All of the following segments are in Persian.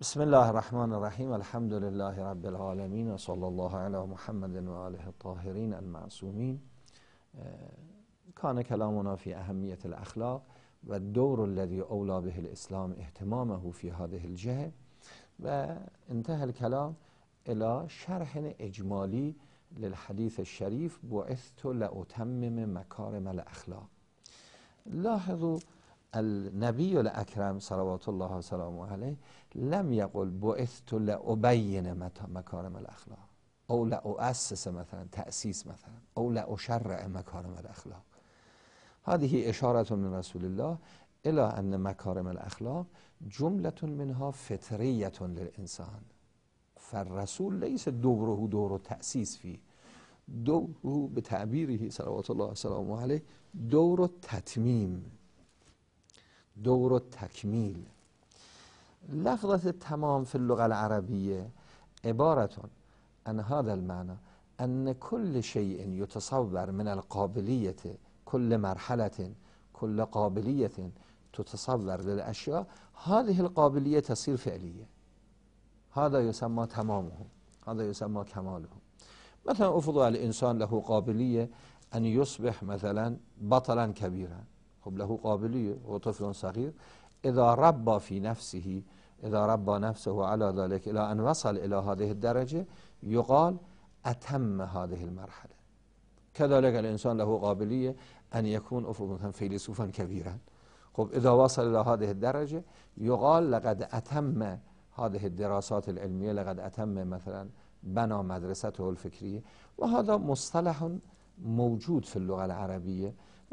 بسم الله الرحمن الرحیم. الحمد لله رب العالمین و صلی الله علی محمد و آله الطاهرین المعصومین. کان کلامنا فی اهمیت الاخلاق و الدور الذي اولی به الاسلام اهتمامه فی هذه الجهه و انتهى الكلام الى شرح اجمالی للحدیث الشریف بعثت لأتمم مکارم الاخلاق. لاحظوا النبی الاکرم صلوات الله و سلامه علیه لم یقل بعثت لأبین مکارم الاخلاق او لأؤسس مثلا تأسیس مثلا او لأشرع مکارم الاخلاق. هذه اشارة من رسول الله الى ان مکارم الاخلاق جملة منها فطریة للانسان، فالرسول ليس دوره دور تأسیس فيه، دوره بتعبیره صلوات الله و سلامه علیه دور التتمیم، دور التکمیل. لفظة تمام في اللغة العربية عبارة عن هذا المعنى أن كل شيء يتصور من القابلية، كل مرحلة كل قابلية تتصور للأشياء هذه القابلية تصير فعلية، هذا يسمى تمامه، هذا يسمى كماله. مثلا افرضوا الإنسان له قابلية أن يصبح مثلا بطلا كبيرا، خب له قابلية، هو طفل صغير إذا ربى في نفسه، إذا ربى نفسه على ذلك إلى أن وصل إلى هذه الدرجة يقال أتم هذه المرحلة. كذلك الإنسان له قابلية أن يكون مثلا فيلسوفا كبيرا، خب إذا وصل إلى هذه الدرجة يقال لقد أتم هذه الدراسات العلمية، لقد أتم مثلا بنى مدرسته الفكرية. وهذا مصطلح موجود في اللغة العربية.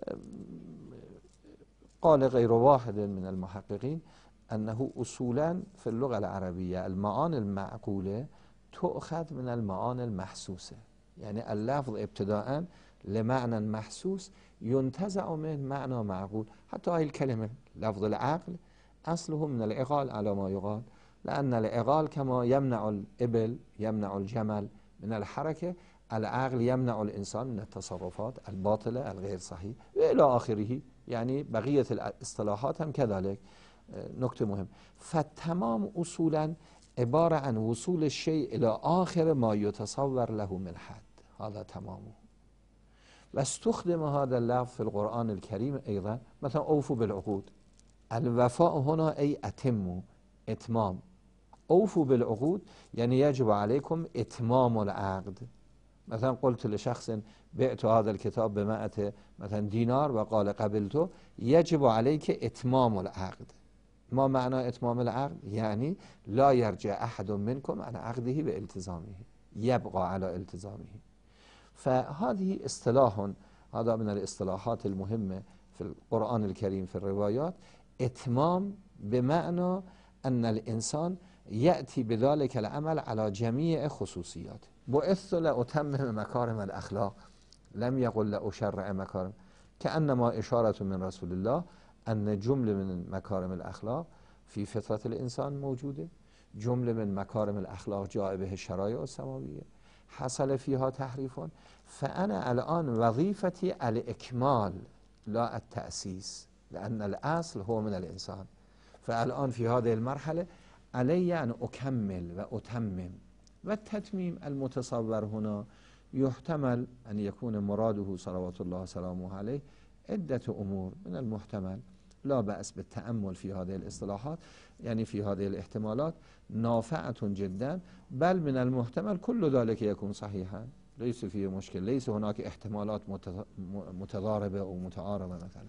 قال غير واحد من المحققين أنه أصولا في اللغة العربية المعاني المعقولة تؤخذ من المعاني المحسوسة، يعني اللفظ ابتداء لمعنى محسوس ينتزع من معنى معقول. حتى هاي الكلمة لفظ العقل أصله من العقال على ما يقال، لأن العقال كما يمنع الإبل يمنع الجمل من الحركة، العقل يمنع الإنسان من التصرفات الباطلة الغير صحيحة إلى آخره. يعني بقية الاصطلاحات هم كذلك. نکته مهم، فالتمام اصولا عبارة عن وصول الشيء إلى آخر ما يتصور له من حد، هذا تمامه. واستخدم هذا اللفظ في القرآن الكريم أيضا، مثلا أوفوا بالعقود. الوفاء هنا أي أتموا، إتمام. أوفوا بالعقود يعني يجب عليكم إتمام العقد. مثلا قلت لشخص بعت هذا الكتاب ب100 مثلا دينار وقال قبلته، يجب عليك إتمام العقد. ما معنى إتمام العقد؟ يعني لا يرجع أحد منكم عن عقده بالتزامه، يبقى على التزامه. فهذه اصطلاح، هذا من الاصطلاحات المهمة في القرآن الكريم في الروايات. إتمام بمعنى أن الإنسان يأتي بذلك العمل على جميع خصوصياته. بعثت لأتمم مكارم الأخلاق، لم يقل لأشرع مكارم، كأنما إشارة من رسول الله أن جملة من مكارم الأخلاق في فطرة الإنسان موجودة، جملة من مكارم الأخلاق جاء به الشرائع السماوية حصل فيها تحريف، فأنا الآن وظيفتي الإكمال لا التأسيس، لأن الأصل هو من الإنسان. فالآن في هذه المرحلة علي أن أكمل وأتمم. والتتميم المتصور هنا يحتمل أن يكون مراده صلوات الله وسلامه عليه عدة أمور. من المحتمل، لا بأس بالتأمل في هذه الاصطلاحات، يعني في هذه الاحتمالات نافعة جدا، بل من المحتمل كل ذلك يكون صحيحا، ليس فيه مشكل، ليس هناك احتمالات متضاربة أو متعارضة. مثلا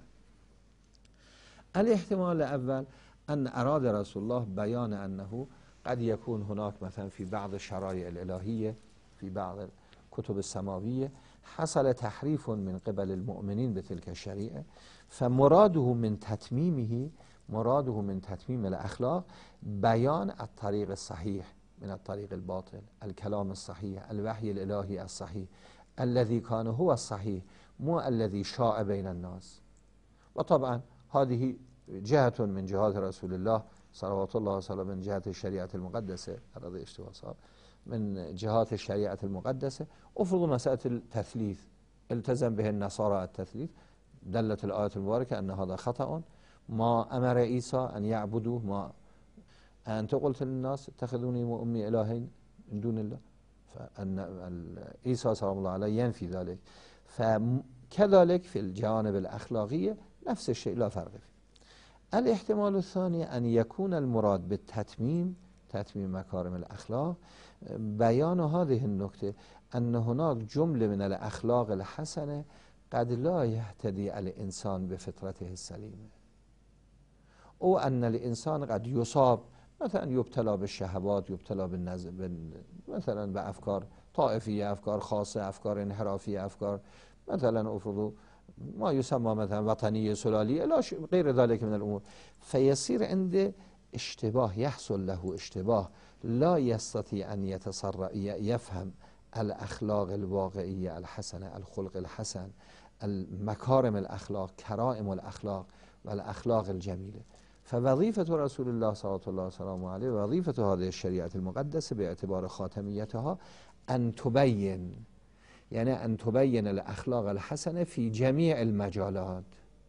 الاحتمال الأول أن أراد رسول الله بيان أنه قد يكون هناك مثلا في بعض الشرائع الإلهية في بعض الكتب السماوية حصل تحريف من قبل المؤمنين بتلك الشريعة، فمراده من تتميمه، مراده من تتميم الأخلاق بيان الطريق الصحيح من الطريق الباطل، الكلام الصحيح، الوحي الإلهي الصحيح الذي كان هو الصحيح، مو الذي شاع بين الناس. وطبعا هذه جهة من جهات رسول الله صلوات الله وسلامه، من جهة الشريعة المقدسة، هذا اشتباه صعب، من جهات الشريعة المقدسة. افرضوا مسألة التثليث التزم به النصارى التثليث، دلت الآية المباركة أن هذا خطأ، ما أمر عيسى أن يعبدوه، ما أنت قلت للناس اتخذوني وأمي إلهين من دون الله، فأن عيسى سلام الله عليه ينفي ذلك. فكذلك في الجوانب الأخلاقية نفس الشيء لا فرق فيه. الاحتمال الثاني أن يكون المراد بالتتميم، تتميم مكارم الأخلاق، بيان هذه النكتة أن هناك جملة من الأخلاق الحسنة قد لا يهتدي الإنسان بفطرته السليمة، أو أن الإنسان قد يصاب مثلا يبتلى بالشهوات، يبتلى مثلا بأفكار طائفية، أفكار خاصة، أفكار انحرافية، أفكار مثلا أفرضوا ما يسمى مثلا وطنية سلالية، لا غير ذلك من الأمور، فيصير عنده اشتباه، يحصل له اشتباه، لا يستطيع أن يفهم الأخلاق الواقعية الحسنة، الخلق الحسن، المكارم الأخلاق، كرائم الأخلاق والأخلاق الجميلة. فوظيفة رسول الله صلى الله عليه وسلم عليه، وظيفة هذه الشريعة المقدسة باعتبار خاتميتها أن تبين، يعني أن تبين الأخلاق الحسنة في جميع المجالات،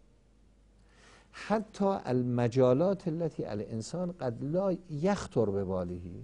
حتى المجالات التي الإنسان قد لا يخطر بباله.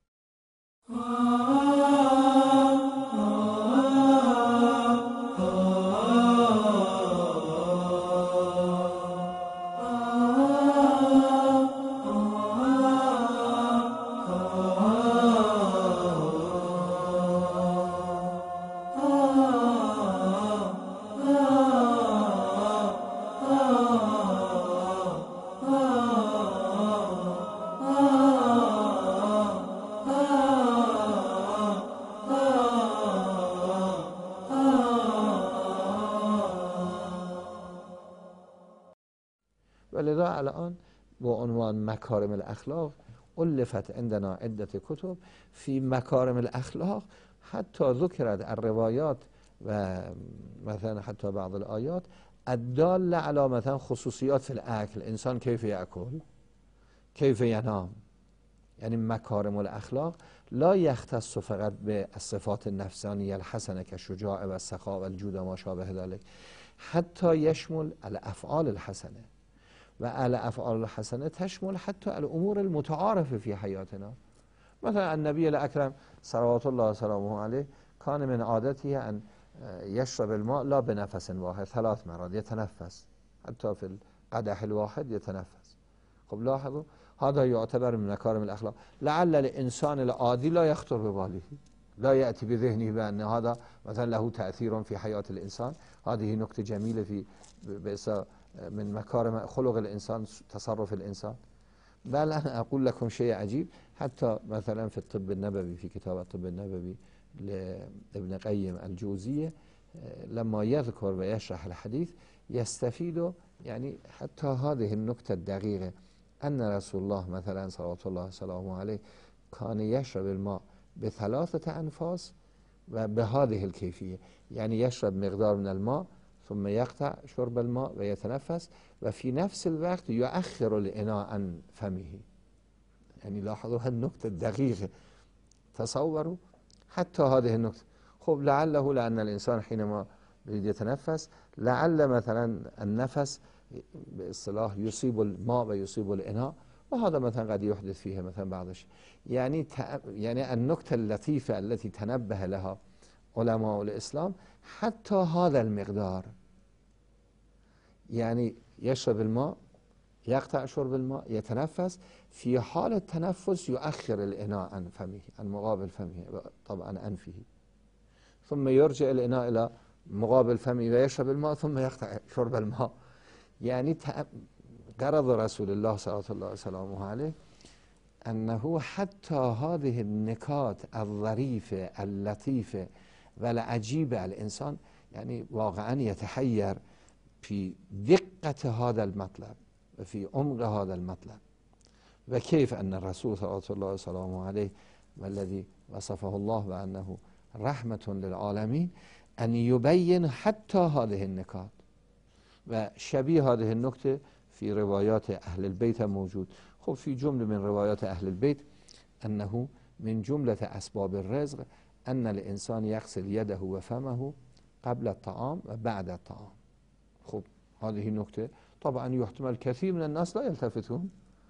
ولذا الآن بعنوان مكارم الأخلاق ألفت عندنا عدة كتب في مكارم الأخلاق، حتى ذكرت الروايات و مثلا حتى بعض الآيات الدالة على مثلا خصوصيات في الأكل، الإنسان كيف يأكل، كيف ينام. يعني مكارم الأخلاق لا يختص فقط بالصفات النفسانية الحسنة كالشجاع والسخاء والجود وما شابه ذلك، حتى يشمل الأفعال الحسنة، والأفعال الحسنة تشمل حتى الأمور المتعارفة في حياتنا. مثلا النبي الأكرم صلوات الله وسلامه عليه كان من عادته أن يشرب الماء لا بنفس واحد، 3 مرات يتنفس، حتى في القدح الواحد يتنفس. خب لاحظوا هذا يعتبر من مكارم الأخلاق. لعل الإنسان العادي لا يخطر بباله، لا يأتي بذهنه بأن هذا مثلا له تأثير في حياة الإنسان. هذه نكتة جميلة في من مكارم خلق الإنسان، تصرف الإنسان. بل أنا أقول لكم شيء عجيب، حتى مثلا في الطب النبوي، في كتاب الطب النبوي لابن قيم الجوزية، لما يذكر ويشرح الحديث يستفيد يعني حتى هذه النكتة الدقيقة، أن رسول الله مثلا صلوات الله وسلامه عليه كان يشرب الماء ب3 أنفاس وبهذه الكيفية، يعني يشرب مقدار من الماء ثم يقطع شرب الماء ويتنفس، وفي نفس الوقت يؤخر الإناء عن فمه. يعني لاحظوا هالنكتة الدقيقة، تصوروا حتى هذه النكتة. خب لعله لأن الإنسان حينما يريد يتنفس لعل مثلا النفس باصطلاح يصيب الماء ويصيب الإناء، وهذا مثلا قد يحدث فيها مثلا بعض الشيء. يعني النكتة اللطيفة التي تنبه لها علماء الإسلام حتى هذا المقدار، يعني يشرب الماء، يقطع شرب الماء، يتنفس، في حال التنفس يؤخر الإناء عن فمه، عن مقابل فمه، طبعا أنفه، ثم يرجع الإناء إلى مقابل فمه ويشرب الماء ثم يقطع شرب الماء. يعني غرض رسول الله صلى الله عليه وسلم عليه أنه حتى هذه النكات الظريفة اللطيفة والعجيبة الإنسان يعني واقعا يتحير في دقة هذا المطلب وفي عمق هذا المطلب، وكيف أن الرسول صلى الله عليه وسلم عليه والذي وصفه الله بأنه رحمة للعالمين أن يبين حتى هذه النكات. وشبيه هذه النكتة في روايات أهل البيت موجود. خب في جملة من روايات أهل البيت أنه من جملة أسباب الرزق أن الإنسان يغسل يده وفمه قبل الطعام وبعد الطعام. خب هذه النكتة طبعا يحتمل كثير من الناس لا يلتفتون،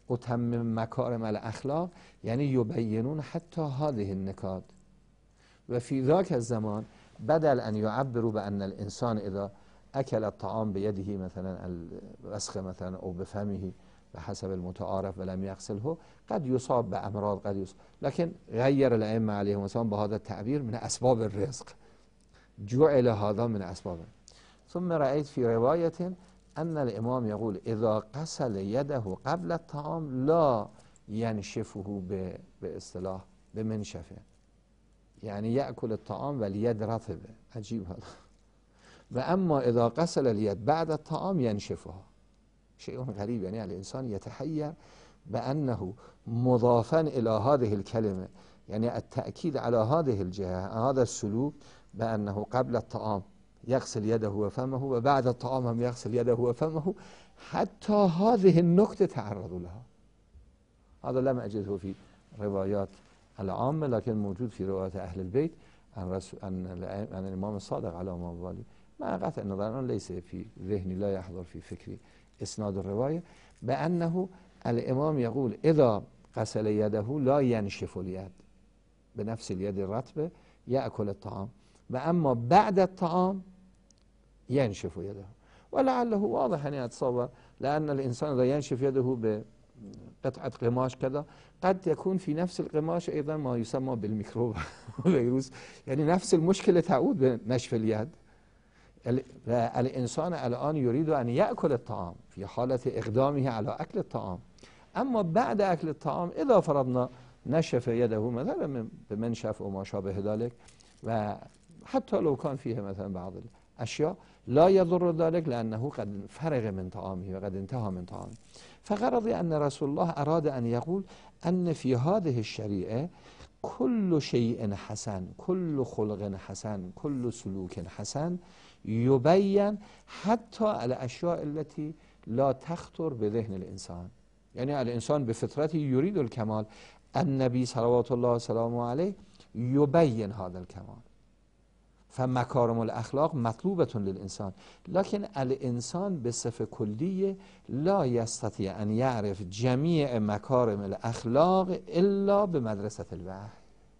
أتمم مكارم الأخلاق يعني يبينون حتى هذه النكات. وفي ذاك الزمان بدل أن يعبروا بأن الإنسان إذا أكل الطعام بيده مثلا الوسخ مثلا أو بفمه بحسب المتعارف ولم يغسله قد يصاب بأمراض قد يصاب، لكن غير الأئمة عليهم السلام بهذا التعبير من أسباب الرزق، جعل هذا من أسبابه. ثم رأيت في رواية أن الإمام يقول إذا غسل يده قبل الطعام لا ينشفه باصطلاح بمنشفه، يعني يأكل الطعام واليد رطبة، عجيب هذا. وأما إذا غسل اليد بعد الطعام ينشفها، شيء غريب. يعني الإنسان يتحير بأنه مضافا إلى هذه الكلمة، يعني التأكيد على هذه الجهة، هذا السلوك بأنه قبل الطعام يغسل يده وفمه وبعد الطعام هم يغسل يده وفمه، حتى هذه النكتة تعرضوا لها. هذا لم أجده في روايات العامة، لكن موجود في روايات أهل البيت عن الإمام الصادق على ما بالي، مع قطع النظر ليس في ذهني، لا يحضر في فكري إسناد الرواية، بأنه الإمام يقول إذا غسل يده لا ينشف اليد، بنفس اليد الرطبة يأكل الطعام، وأما بعد الطعام ينشف يده. ولعله واضح أن يتصور، لأن الإنسان إذا ينشف يده بقطعة قماش كذا قد يكون في نفس القماش أيضا ما يسمى بالميكروب فيروس، يعني نفس المشكلة تعود بنشف اليد. الإنسان الآن يريد أن يأكل الطعام في حالة إقدامه على أكل الطعام، أما بعد أكل الطعام إذا فرضنا نشف يده مثلا بمنشف أو ما شابه ذلك، وحتى لو كان فيها مثلا بعض الأشياء لا يضر ذلك لأنه قد فرغ من طعامه وقد انتهى من طعامه. فغرضي أن رسول الله أراد أن يقول أن في هذه الشريعة كل شيء حسن، كل خلق حسن، كل سلوك حسن يبين، حتى الأشياء التي لا تخطر بذهن الإنسان. يعني الإنسان بفطرته يريد الكمال، النبي صلوات الله وسلامه عليه يبين هذا الكمال. فمكارم الأخلاق مطلوبة للإنسان، لكن الإنسان بصفة كلية لا يستطيع أن يعرف جميع مكارم الأخلاق إلا بمدرسة الوحي.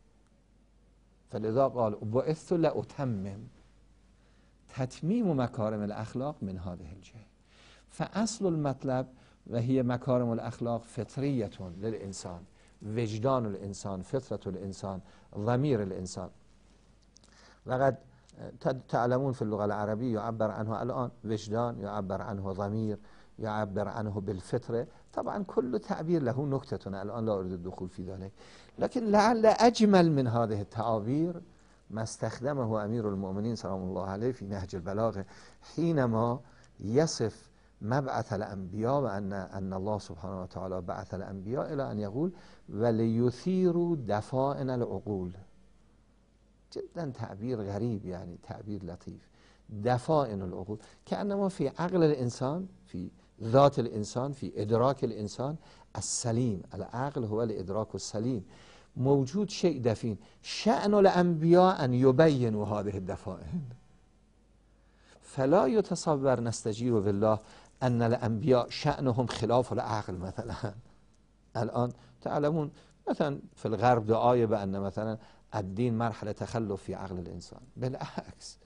فلذا قال بعثت لأتمم، تتميم مكارم الأخلاق من هذه الجهة. فأصل المطلب وهي مكارم الأخلاق فطرية للإنسان، وجدان الإنسان، فطرة الإنسان، ضمير الإنسان. وقد تعلمون في اللغة العربية يعبر عنه الآن وجدان، يعبر عنه ضمير، يعبر عنه بالفطرة. طبعا كل تعبير له نكتة، الآن لا أريد الدخول في ذلك، لكن لعل أجمل من هذه التعابير ما استخدمه أمير المؤمنين سلام الله عليه في نهج البلاغة حينما يصف مبعث الأنبياء، وأن الله سبحانه وتعالى بعث الأنبياء إلى أن يقول وليثيروا دفائن العقول. جدا تعبير غريب، يعني تعبير لطيف. دفائن العقول، كأنما في عقل الإنسان، في ذات الإنسان، في إدراك الإنسان السليم، العقل هو الإدراك السليم، موجود شيء دفين. شأن الأنبياء أن يبينوا هذه الدفائن، فلا يتصور نستجير بالله أن الأنبياء شأنهم خلاف العقل مثلا. الآن تعلمون مثلا في الغرب دعاية بأن مثلا الدين مرحلة تخلف في عقل الإنسان. بالعكس،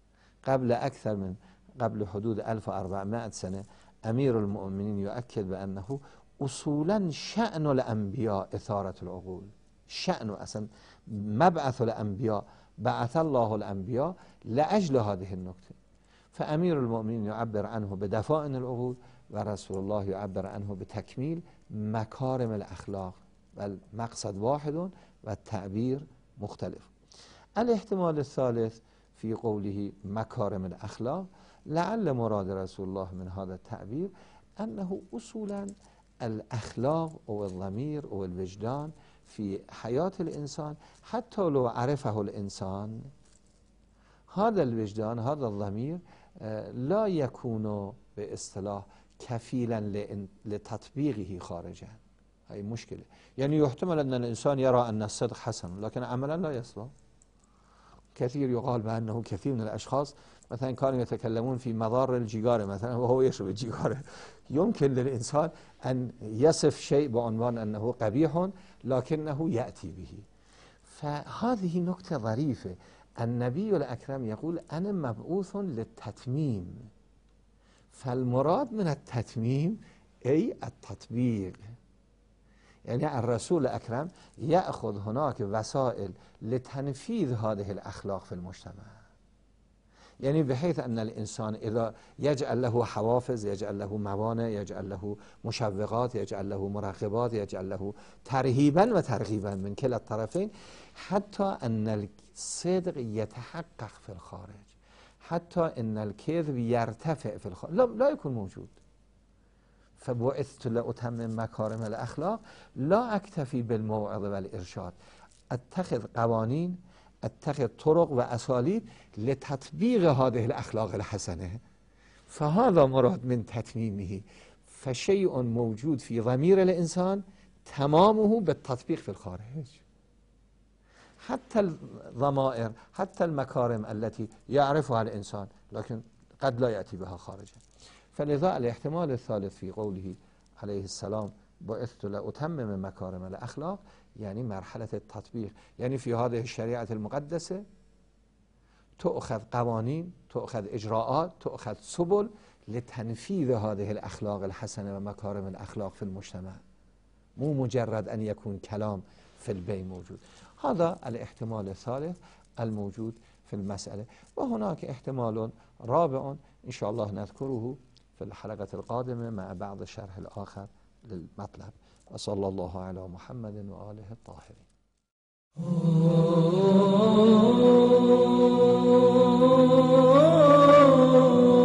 قبل حدود 1400 سنة أمير المؤمنين يؤكد بأنه أصولا شأن الأنبياء إثارة العقول، شأن أصلا مبعث الأنبياء، بعث الله الأنبياء لأجل هذه النكتة. فأمير المؤمنين يعبر عنه بدفائن العقول، ورسول الله يعبر عنه بتكميل مكارم الأخلاق، والمقصد واحد والتعبير مختلف. الاحتمال الثالث في قوله مكارم الأخلاق، لعل مراد رسول الله من هذا التعبير أنه أصولا الأخلاق أو الضمير أو الوجدان في حياة الإنسان، حتى لو عرفه الإنسان، هذا الوجدان، هذا الضمير لا يكون باصطلاح كفيلا لتطبيقه خارجا. هي مشكلة. يعني يحتمل أن الإنسان يرى أن الصدق حسن، لكن عملا لا يصلح. كثير يقال بأنه كثير من الأشخاص مثلا كانوا يتكلمون في مضار الجيجار مثلا وهو يشرب الجيجار. يمكن للإنسان أن يصف شيء بعنوان أنه قبيح لكنه يأتي به. فهذه نكتة ظريفة. النبي الأكرم يقول أنا مبعوث للتتميم، فالمراد من التتميم أي التطبيق. يعني الرسول الأكرم يأخذ هناك وسائل لتنفيذ هذه الأخلاق في المجتمع، يعني بحيث أن الإنسان إذا يجعل له حوافز، يجعل له موانع، يجعل له مشوقات، يجعل له مراقبات، يجعل له ترهيبا وترغيبا من كلا الطرفين، حتى أن الصدق يتحقق في الخارج، حتى أن الكذب يرتفع في الخارج، لا يكون موجود. فبعثت لأتمم مكارم الأخلاق، لا أكتفي بالموعظة والإرشاد، أتخذ قوانين، أتخذ طرق وأساليب لتطبيق هذه الأخلاق الحسنة. فهذا مراد من تتميمه. فشيء موجود في ضمير الإنسان تمامه بالتطبيق في الخارج. حتى الضمائر، حتى المكارم التي يعرفها الإنسان لكن قد لا يأتي بها خارجا. فلذا الاحتمال الثالث في قوله عليه السلام بعثت لأتمم مكارم الأخلاق، يعني مرحلة التطبيق. يعني في هذه الشريعة المقدسة تؤخذ قوانين، تؤخذ إجراءات، تؤخذ سبل لتنفيذ هذه الأخلاق الحسنة ومكارم الأخلاق في المجتمع، مو مجرد أن يكون كلام في البين موجود. هذا الاحتمال الثالث الموجود في المسألة. وهناك احتمال رابع إن شاء الله نذكره في الحلقة القادمة مع بعض الشرح الآخر للمطلب. وصلى الله على محمد وآله الطاهرين.